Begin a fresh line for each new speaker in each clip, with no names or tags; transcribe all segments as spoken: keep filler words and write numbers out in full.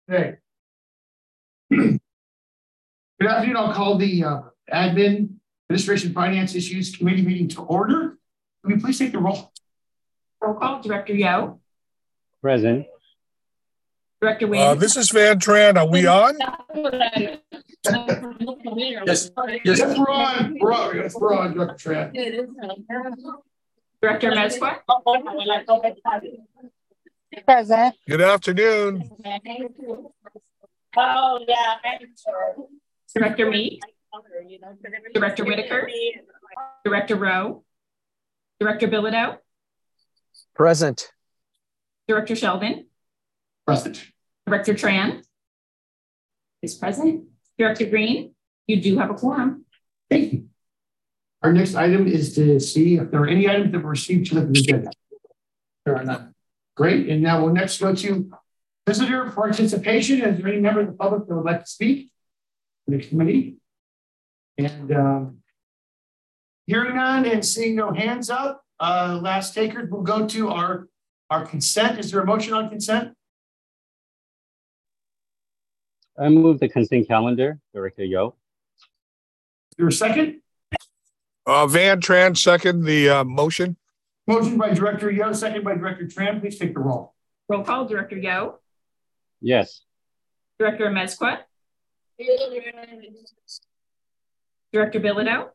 Okay. Good afternoon. I'll call the uh, Admin, Administration, Finance Issues Committee meeting to order. Can we please take the roll?
Roll call. Director Yo.
Present.
Director Wynn.
Uh, this is Van Tran. Are we on?
Yes, yes, we're on. We're on. Yes, we're on, Director Tran.
Director Mezquit.
Present.
Good afternoon.
Oh, yeah.
Director Mead. Director Whitaker. Director Rowe. Director Bilodeau.
Present.
Director Sheldon.
Present.
Director Tran is present. Director Green, you do have a quorum.
Thank you. Our next item is to see if there are any items that were received to the agenda. There are none. Great. And now we'll next go to visitor participation. Is there any member of the public that would like to speak in the committee? And um, hearing none and seeing no hands up, uh, last takers, we'll go to our, our consent. Is there a motion on consent?
I move the consent calendar, Director Yo.
Is there a second?
Uh, Van Tran, second the uh, motion.
Motion by Director Yo, second by Director Tran. Please take the roll.
Roll call. Director Yo.
Yes.
Director Mezquit. Director Bilodeau.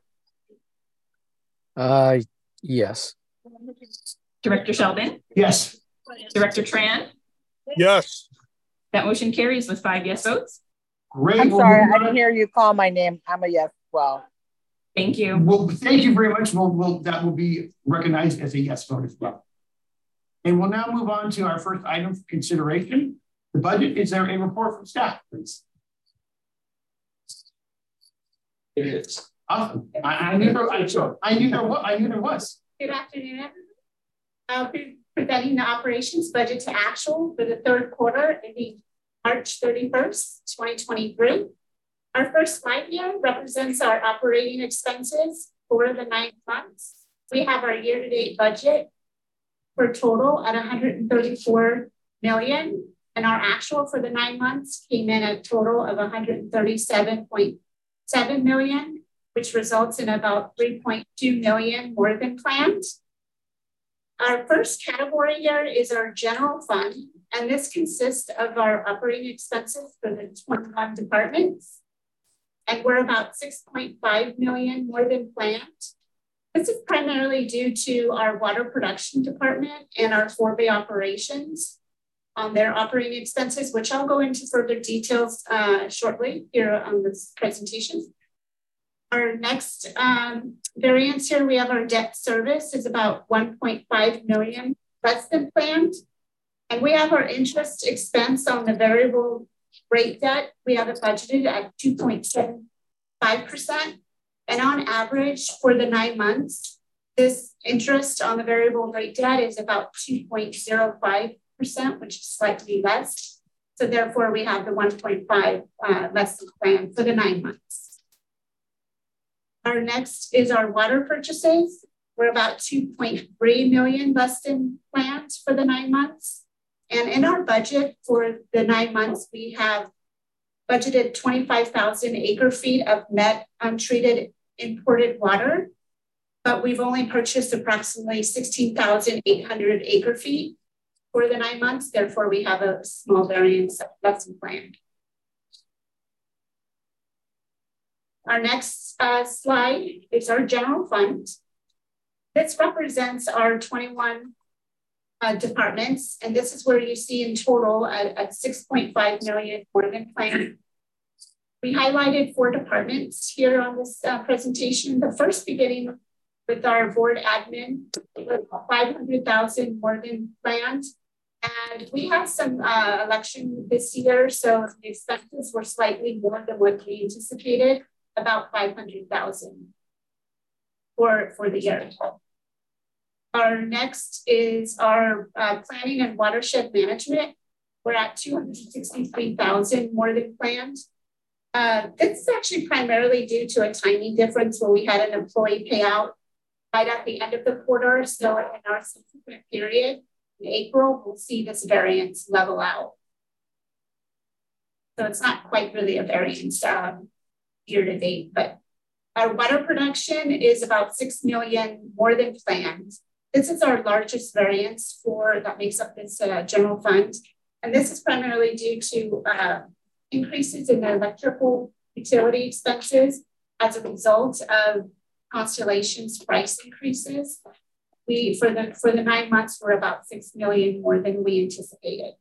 Uh, yes.
Director Sheldon.
Yes.
Director Tran.
Yes.
That motion carries with five yes votes.
Great.
I'm
Well,
sorry,
we'll-
I didn't hear you call my name. I'm a yes as well.
Thank you.
Well, thank you very much. We'll, we'll, that will be recognized as a yes vote as well. And we'll now move on to our first item for consideration. The budget. Is there a report from staff, please? It is. Awesome. I, I knew there, I, so I knew there was. I knew there was.
Good afternoon, everyone. I'll be presenting the operations budget to actual for the third quarter ending March thirty-first, twenty twenty-three. Our first slide here represents our operating expenses for the nine months. We have our year-to-date budget for total at one hundred thirty-four million dollars, and our actual for the nine months came in at a total of one hundred thirty-seven point seven million dollars, which results in about three point two million dollars more than planned. Our first category here is our general fund, and this consists of our operating expenses for the twenty-one departments. And we're about six point five million dollars more than planned. This is primarily due to our water production department and our four-bay operations on their operating expenses, which I'll go into further details uh, shortly here on this presentation. Our next um, variance here, we have our debt service is about one point five million dollars less than planned. And we have our interest expense on the variable rate debt. We have it budgeted at two point seven five percent. And on average for the nine months, this interest on the variable rate debt is about two point zero five percent, which is slightly less. So therefore we have the one point five uh, less than planned for the nine months. Our next is our water purchases. We're about two point three million less than planned for the nine months. And in our budget for the nine months, we have budgeted twenty-five thousand acre feet of net untreated imported water, but we've only purchased approximately sixteen thousand eight hundred acre feet for the nine months. Therefore, we have a small variance less than planned. Our next uh, slide is our general fund. This represents our twenty-one uh, departments, and this is where you see in total at, at six point five million more than planned. We highlighted four departments here on this uh, presentation. The first beginning with our board admin, five hundred thousand more than planned. And we had some uh, election this year, so the expenses were slightly more than what we anticipated, about five hundred thousand for, for the year. Our next is our uh, planning and watershed management. We're at two hundred sixty-three thousand more than planned. Uh, this is actually primarily due to a timing difference where we had an employee payout right at the end of the quarter. So in our subsequent period, in April, we'll see this variance level out. So it's not quite really a variance um, year to date, but our water production is about six million more than planned. This is our largest variance for that makes up this uh, general fund. And this is primarily due to uh, increases in the electrical utility expenses as a result of Constellation's price increases. We for the for the nine months we're about six million more than we anticipated.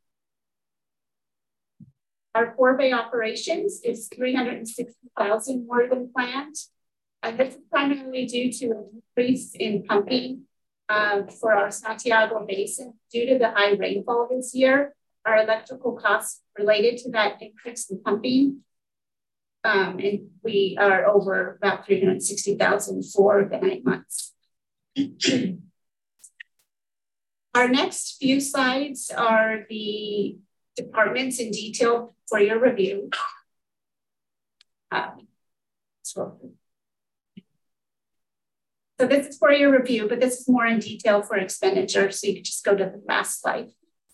Our four bay operations is three hundred sixty thousand more than planned. And this is primarily due to an increase in pumping uh, for our Santiago Basin due to the high rainfall this year. Our electrical costs related to that increase in pumping. Um, and we are over about three hundred sixty thousand for the nine months. Our next few slides are the departments in detail for your review. Um, so, so this is for your review, but this is more in detail for expenditure. So you can just go to the last slide.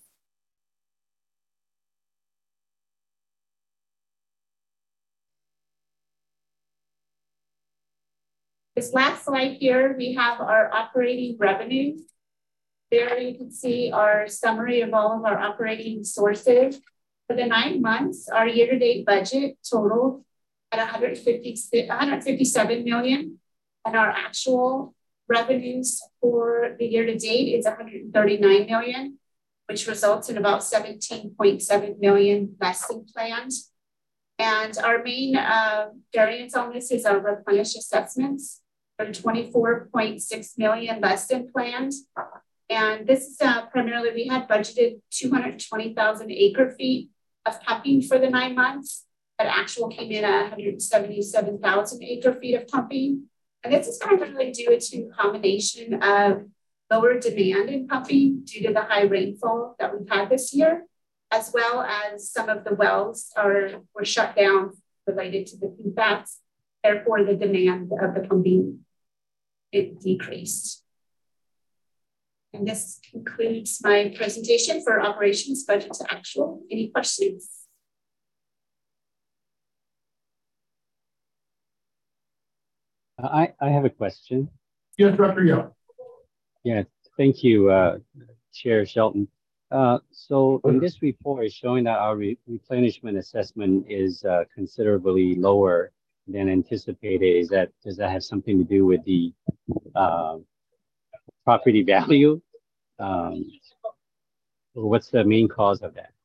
This last slide here, we have our operating revenue. There you can see our summary of all of our operating sources. For the nine months, our year-to-date budget totaled at one hundred fifty-seven million, and our actual revenues for the year-to-date is one hundred thirty-nine million, which results in about seventeen point seven million less than planned. And our main uh, variance on this is our replenish assessments for twenty-four point six million less than planned. And this is uh, primarily, we had budgeted two hundred twenty thousand acre feet of pumping for the nine months, but actual came in at one hundred seventy-seven thousand acre feet of pumping. And this is primarily due to a combination of lower demand in pumping due to the high rainfall that we've had this year, as well as some of the wells are were shut down related to the P FAS. Therefore, the demand of the pumping, it decreased. And this concludes my presentation for operations budget to actual. Any questions?
I, I have a question.
Yes, Director Yo.
Yeah, thank you, uh, Chair Shelton. Uh, so in this report is showing that our re replenishment assessment is uh, considerably lower than anticipated. Is that, does that have something to do with the uh, property value? Um, what's the main cause of that?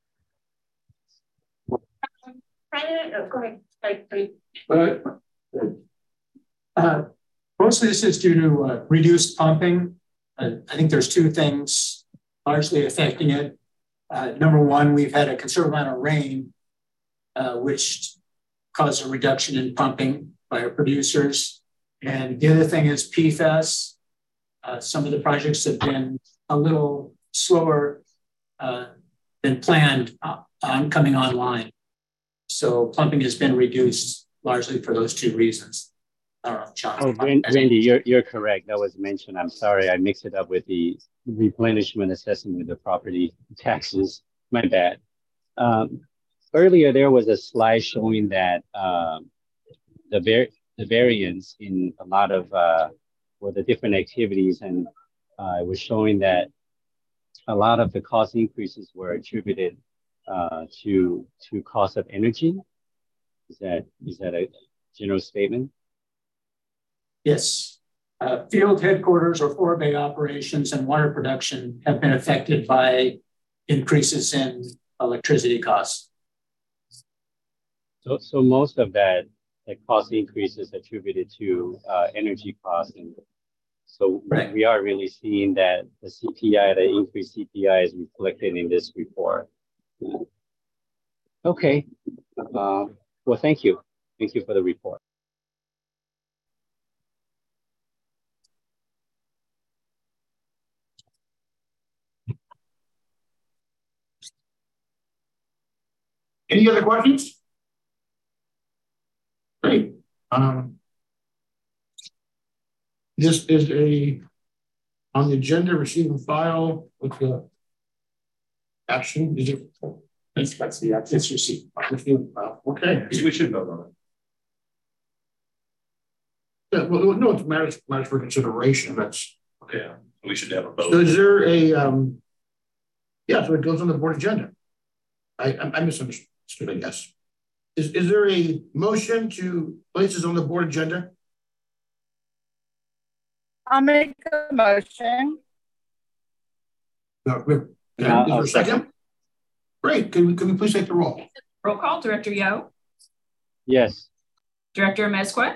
Oh, go ahead. Sorry,
Uh, uh, mostly this is due to uh, reduced pumping. Uh, I think there's two things largely affecting it. Uh, number one, we've had a considerable amount of rain, uh, which caused a reduction in pumping by our producers. And the other thing is P FAS. Uh, some of the projects have been a little slower uh, than planned uh, on coming online. So pumping has been reduced largely for those two reasons. I don't know, John.
Oh, Randy, you're, you're correct. That was mentioned. I'm sorry. I mixed it up with the replenishment assessment with the property taxes. My bad. Um, earlier, there was a slide showing that um, the, var the variance in a lot of uh, or the different activities, and uh, it was showing that a lot of the cost increases were attributed uh, to to cost of energy. Is that is that a general statement?
Yes. Uh, field headquarters or four bay operations and water production have been affected by increases in electricity costs.
So, so most of that, the cost increase is attributed to uh, energy costs, and so right. We are really seeing that the C P I, the increased C P I, is reflected in this report. Okay. Uh, well, thank you. Thank you for the report.
Any other questions? Great. Um, this is a on the agenda, receive and file with the action. Is it
That's, that's the, it's received.
Okay.
We should vote on it.
Yeah, well, no, it matters, matters for consideration. That's okay.
Yeah, we should have a vote.
So is there a, um, yeah, so it goes on the board agenda. I, I, I misunderstood, I guess. Is, is there a motion to place this on the board agenda?
I'll make a motion.
No, is there
Uh,
a second? Great. Can we, can we please take the roll?
Roll call, Director Yo,
Yes.
Director Mezquit,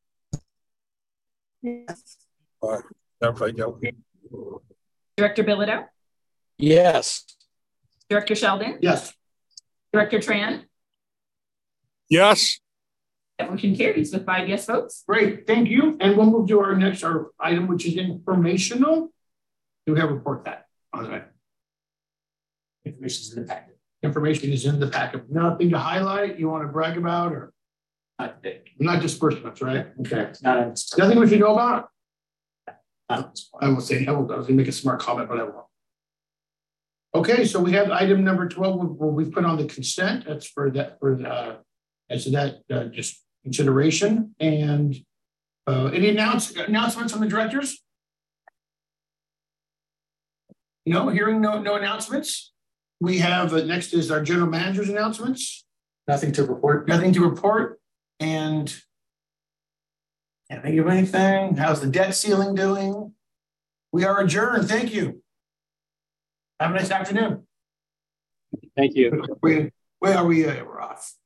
Yes.
Everybody go.
Director Bilodeau,
Yes.
Director Sheldon,
Yes.
Director Tran.
Yes.
That motion carries with five yes votes.
Great. Thank you. And we'll move to our next our item, which is informational. Do we have a report that on that?
Information is in the packet.
Information is in the packet. Nothing to highlight you want to brag about or
Not big.
not disbursements, right? Okay.
It's not on.
Nothing we should know about?
not
I will say, I will, I was gonna make a smart comment, but I won't. Okay, so we have item number twelve, where we put on the consent. That's for that, for the, uh, as to that, uh, just consideration. And uh, any announce, announcements from the directors? No, hearing no, no announcements. We have, uh, next is our general manager's announcements.
Nothing to report.
Nothing to report. And can't think of anything. How's the debt ceiling doing? We are adjourned. Thank you. Have a nice afternoon.
Thank you.
Where, where are we? Uh, we're off.